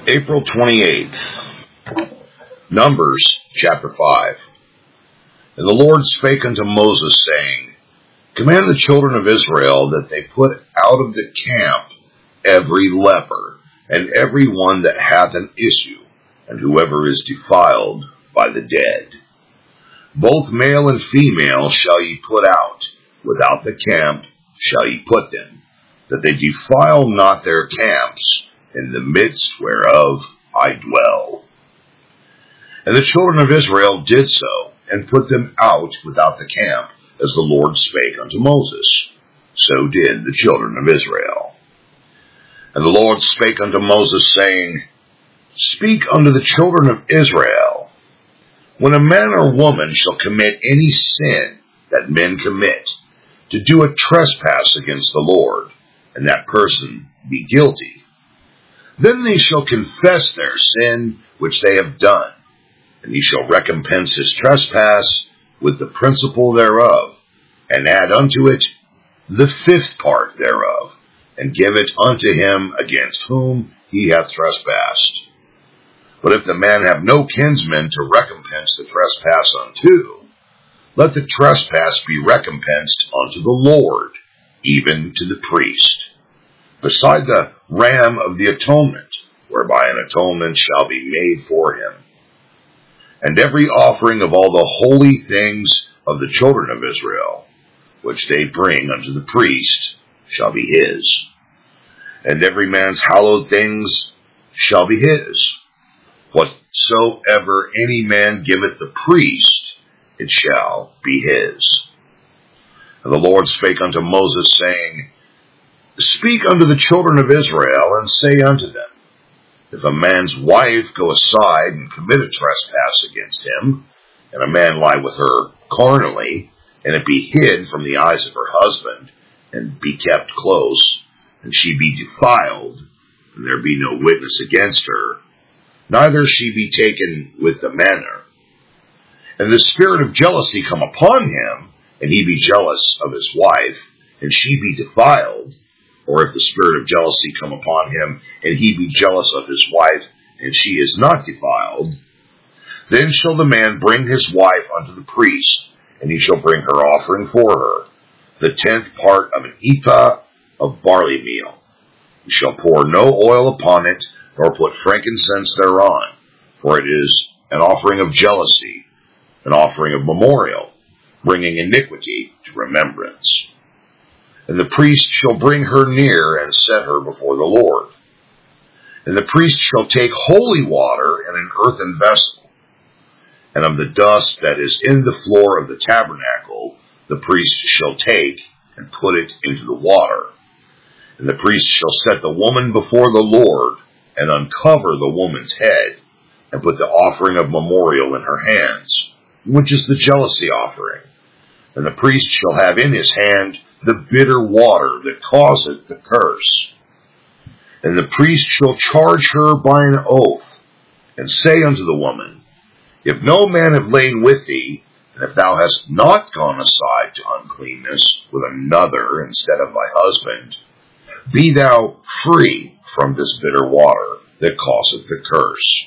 April 28th, Numbers chapter 5. And the Lord spake unto Moses, saying, Command the children of Israel that they put out of the camp every leper, and every one that hath an issue, and whoever is defiled by the dead. Both male and female shall ye put out, without the camp shall ye put them, that they defile not their camps, in the midst whereof I dwell. And the children of Israel did so, and put them out without the camp, as the Lord spake unto Moses. So did the children of Israel. And the Lord spake unto Moses, saying, Speak unto the children of Israel, when a man or woman shall commit any sin that men commit, to do a trespass against the Lord, and that person be guilty, then they shall confess their sin which they have done, and he shall recompense his trespass with the principal thereof, and add unto it the fifth part thereof, and give it unto him against whom he hath trespassed. But if the man have no kinsman to recompense the trespass unto, let the trespass be recompensed unto the Lord, even to the priest, beside the ram of the atonement, whereby an atonement shall be made for him. And every offering of all the holy things of the children of Israel, which they bring unto the priest, shall be his. And every man's hallowed things shall be his. Whatsoever any man giveth the priest, it shall be his. And the Lord spake unto Moses, saying, Speak unto the children of Israel, and say unto them, If a man's wife go aside and commit a trespass against him, and a man lie with her carnally, and it be hid from the eyes of her husband, and be kept close, and she be defiled, and there be no witness against her, neither she be taken with the manner, and the spirit of jealousy come upon him, and he be jealous of his wife, and she be defiled, or if the spirit of jealousy come upon him, and he be jealous of his wife, and she is not defiled, then shall the man bring his wife unto the priest, and he shall bring her offering for her, the 10th part of an ephah of barley meal. He shall pour no oil upon it, nor put frankincense thereon, for it is an offering of jealousy, an offering of memorial, bringing iniquity to remembrance. And the priest shall bring her near, and set her before the Lord. And the priest shall take holy water in an earthen vessel, and of the dust that is in the floor of the tabernacle the priest shall take, and put it into the water. And the priest shall set the woman before the Lord, and uncover the woman's head, and put the offering of memorial in her hands, which is the jealousy offering. And the priest shall have in his hand the bitter water that causeth the curse. And the priest shall charge her by an oath, and say unto the woman, If no man have lain with thee, and if thou hast not gone aside to uncleanness with another instead of thy husband, be thou free from this bitter water that causeth the curse.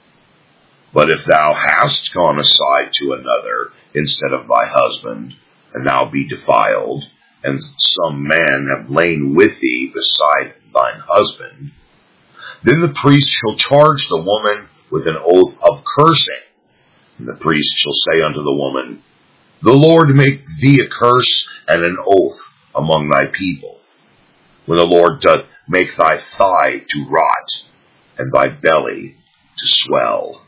But if thou hast gone aside to another instead of thy husband, and thou be defiled, and some man have lain with thee beside thine husband, then the priest shall charge the woman with an oath of cursing. And the priest shall say unto the woman, The Lord make thee a curse and an oath among thy people, when the Lord doth make thy thigh to rot, and thy belly to swell.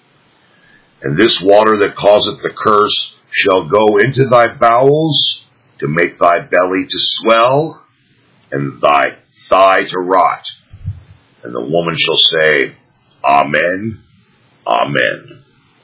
And this water that causeth the curse shall go into thy bowels, to make thy belly to swell, and thy thigh to rot. And the woman shall say, Amen, Amen.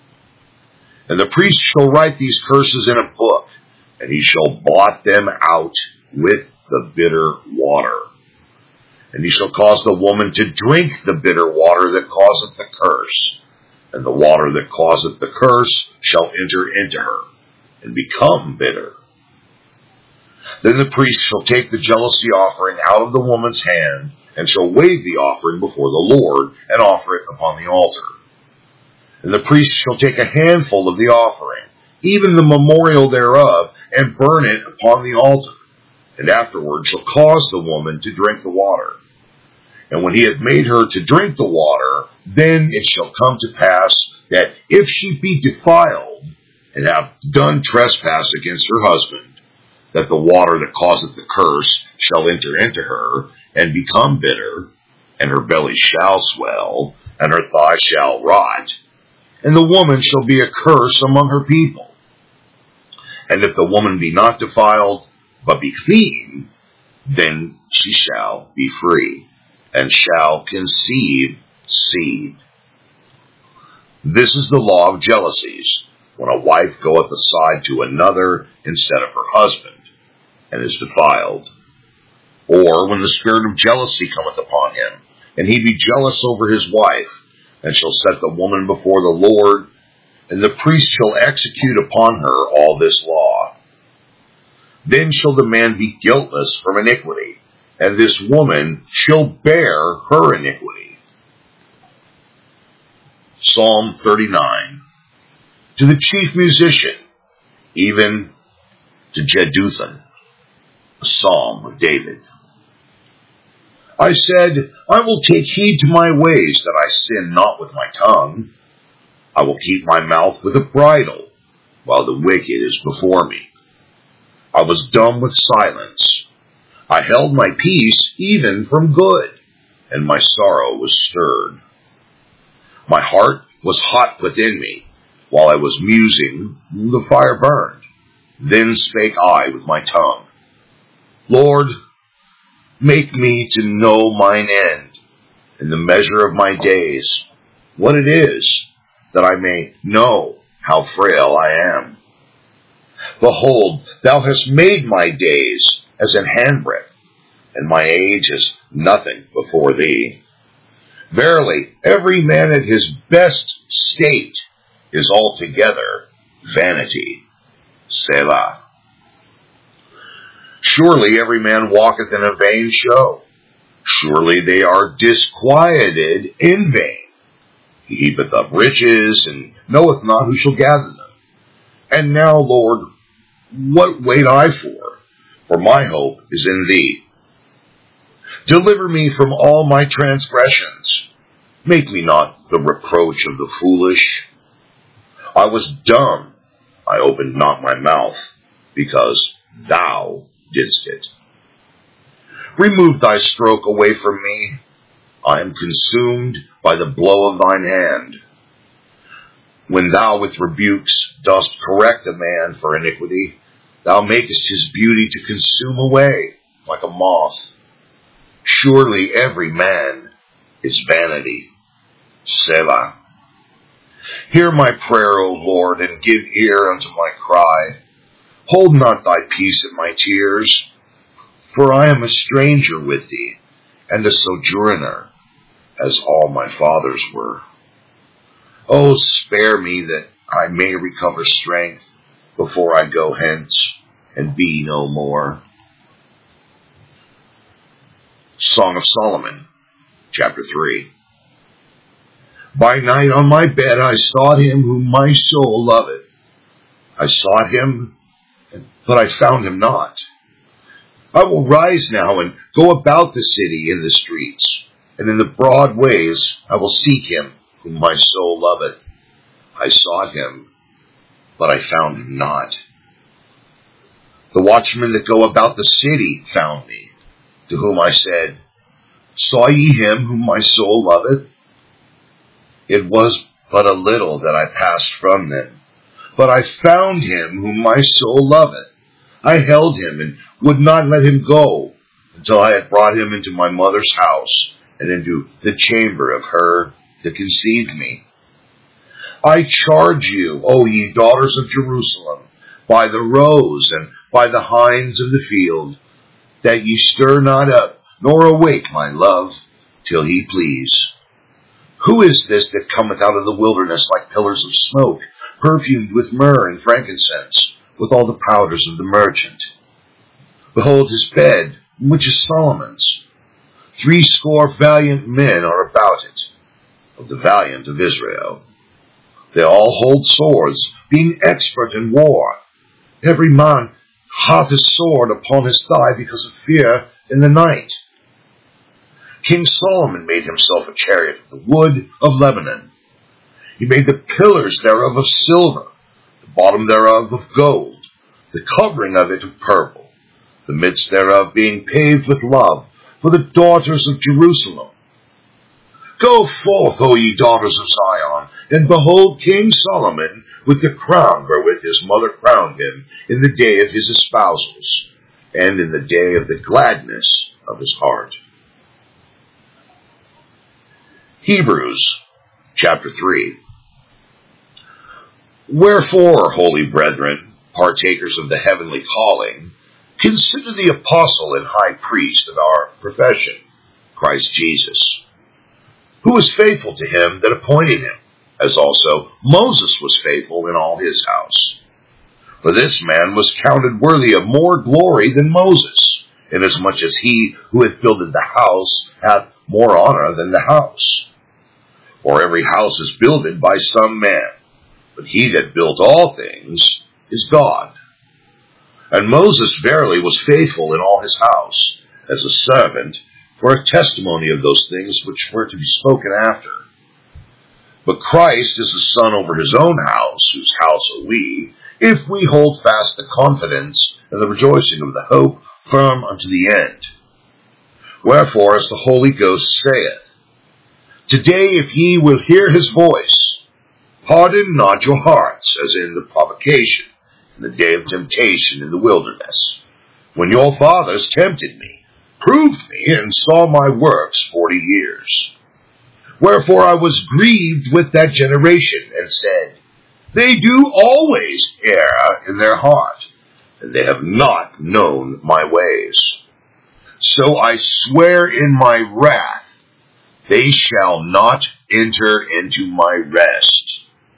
And the priest shall write these curses in a book, and he shall blot them out with the bitter water. And he shall cause the woman to drink the bitter water that causeth the curse, and the water that causeth the curse shall enter into her, and become bitter. Then the priest shall take the jealousy offering out of the woman's hand, and shall wave the offering before the Lord, and offer it upon the altar. And the priest shall take a handful of the offering, even the memorial thereof, and burn it upon the altar, and afterward shall cause the woman to drink the water. And when he hath made her to drink the water, then it shall come to pass that if she be defiled, and have done trespass against her husband, that the water that causeth the curse shall enter into her, and become bitter, and her belly shall swell, and her thigh shall rot, and the woman shall be a curse among her people. And if the woman be not defiled, but be clean, then she shall be free, and shall conceive seed. This is the law of jealousies, when a wife goeth aside to another instead of her husband, and is defiled. Or when the spirit of jealousy cometh upon him, and he be jealous over his wife, and shall set the woman before the Lord, and the priest shall execute upon her all this law. Then shall the man be guiltless from iniquity, and this woman shall bear her iniquity. Psalm 39. To the chief musician, even to Jeduthun, a psalm of David. I said, I will take heed to my ways, that I sin not with my tongue. I will keep my mouth with a bridle, while the wicked is before me. I was dumb with silence. I held my peace even from good, and my sorrow was stirred. My heart was hot within me. While I was musing, the fire burned. Then spake I with my tongue. Lord, make me to know mine end, in the measure of my days, what it is, that I may know how frail I am. Behold, thou hast made my days as an handbreadth, and my age as nothing before thee. Verily, every man at his best state is altogether vanity. Selah. Surely every man walketh in a vain show. Surely they are disquieted in vain. He heapeth up riches, and knoweth not who shall gather them. And now, Lord, what wait I for? For my hope is in thee. Deliver me from all my transgressions. Make me not the reproach of the foolish. I was dumb, I opened not my mouth, because thou didst it. Remove thy stroke away from me. I am consumed by the blow of thine hand. When thou with rebukes dost correct a man for iniquity, thou makest his beauty to consume away like a moth. Surely every man is vanity. Selah. Hear my prayer, O Lord, and give ear unto my cry. Hold not thy peace at my tears, for I am a stranger with thee, and a sojourner, as all my fathers were. O spare me, that I may recover strength, before I go hence, and be no more. Song of Solomon, chapter 3. By night on my bed I sought him whom my soul loveth. I sought him, but I found him not. I will rise now and go about the city in the streets, and in the broad ways I will seek him whom my soul loveth. I sought him, but I found him not. The watchmen that go about the city found me, to whom I said, Saw ye him whom my soul loveth? It was but a little that I passed from them, but I found him whom my soul loveth. I held him and would not let him go, until I had brought him into my mother's house, and into the chamber of her that conceived me. I charge you, O ye daughters of Jerusalem, by the roes and by the hinds of the field, that ye stir not up, nor awake my love, till he please. Who is this that cometh out of the wilderness like pillars of smoke, perfumed with myrrh and frankincense, with all the powders of the merchant? Behold his bed, which is Solomon's. 80 valiant men are about it, of the valiant of Israel. They all hold swords, being expert in war. Every man hath his sword upon his thigh because of fear in the night. King Solomon made himself a chariot of the wood of Lebanon. He made the pillars thereof of silver, the bottom thereof of gold, the covering of it of purple, the midst thereof being paved with love, for the daughters of Jerusalem. Go forth, O ye daughters of Zion, and behold King Solomon with the crown wherewith his mother crowned him in the day of his espousals, and in the day of the gladness of his heart. Hebrews chapter 3. Wherefore, holy brethren, partakers of the heavenly calling, consider the apostle and high priest of our profession, Christ Jesus, who was faithful to him that appointed him, as also Moses was faithful in all his house. For this man was counted worthy of more glory than Moses, inasmuch as he who hath builded the house hath more honor than the house. For every house is builded by some man, but he that built all things is God. And Moses verily was faithful in all his house, as a servant, for a testimony of those things which were to be spoken after. But Christ is the Son over his own house, whose house are we, if we hold fast the confidence and the rejoicing of the hope firm unto the end. Wherefore, as the Holy Ghost saith, Today if ye will hear his voice, harden not your hearts, as in the provocation, in the day of temptation in the wilderness, when your fathers tempted me, proved me, and saw my works 40 years. Wherefore I was grieved with that generation, and said, They do always err in their heart, and they have not known my ways. So I swear in my wrath, they shall not enter into my rest.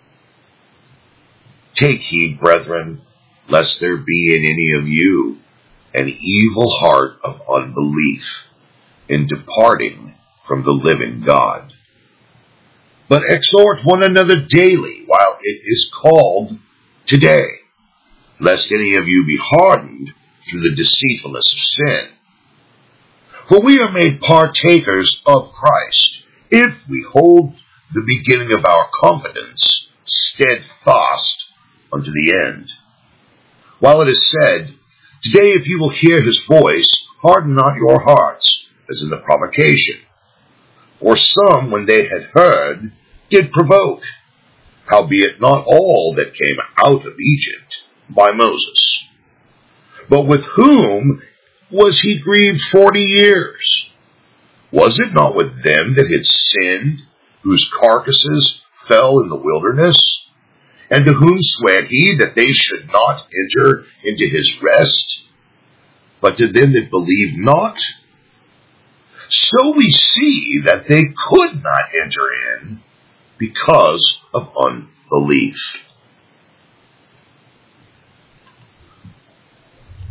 Take heed, brethren, lest there be in any of you an evil heart of unbelief in departing from the living God. But exhort one another daily while it is called today, lest any of you be hardened through the deceitfulness of sin. For we are made partakers of Christ, if we hold the beginning of our confidence steadfast unto the end. While it is said, Today if you will hear his voice, harden not your hearts, as in the provocation. For some, when they had heard, did provoke, howbeit not all that came out of Egypt by Moses. But with whom was he grieved 40 years? Was it not with them that had sinned, whose carcasses fell in the wilderness? And to whom sware he that they should not enter into his rest, but to them that believed not? So we see that they could not enter in because of unbelief.